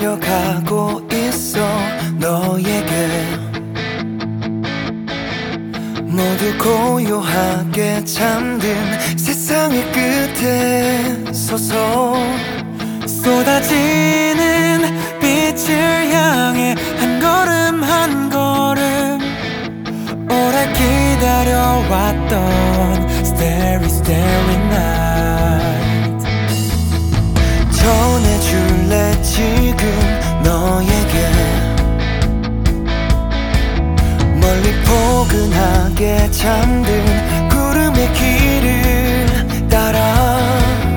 달려가고 있어 너에게 모두 고요하게 잠든 세상의 끝에 서서 쏟아지는 빛을 향해 한 걸음 한 걸음 오래 기다려왔던 Starry Starry Night 전해줄래 지금 너에게 멀리 포근하게 잠든 구름의 길을 따라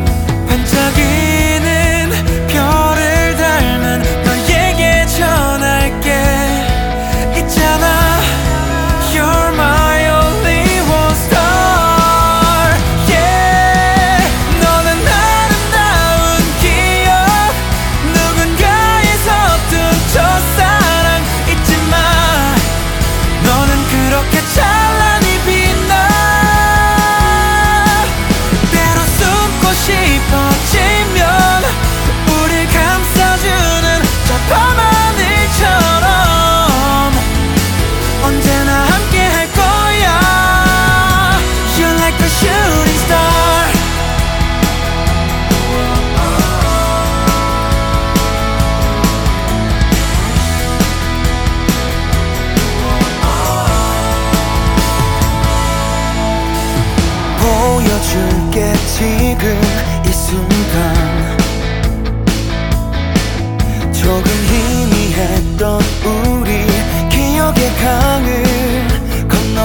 반짝이는 별을 닮은 너에게 전할게 있잖아 You're my only one star yeah 너는 아름다운 기억 누군가의 서툰 첫사랑 잊지마 너는 그렇게 찬란히 빛나 때로 숨고 싶어지면 우릴 감싸주는 저 밤하늘처럼 언제나 함께 할 거야 You're like a shooting star 보여줄게 지금 이 순간 조금 희미했던 우리 기억의 강을 건너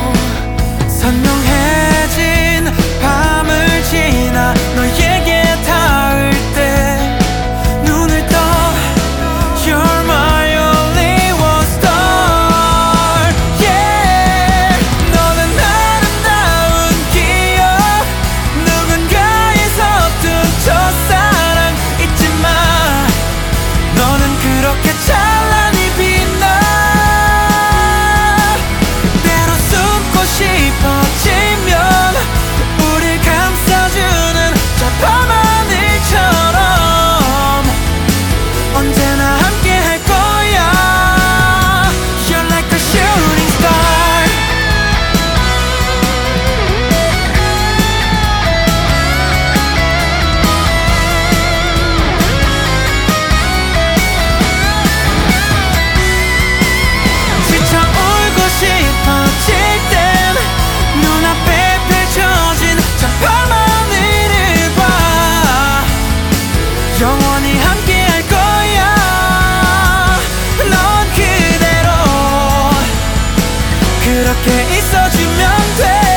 선명해진 밤을 지나 너에게 닿을 때 눈을 떠 You're my only one star yeah 너는 아름다운 기억 누군가의 서툰 첫사랑 잊지마 너는 그렇게 찬란히 빛나 때로 숨고 싶어지면 우릴 감싸주는 저 밤하늘처럼 언제나 함께 할 거야 You're like a shooting star 지쳐 울고 싶어질 땐 눈앞에 펼쳐진 저 밤하늘을 봐 영원히 함께 할 거야 넌 그대로 그렇게 있어주면 돼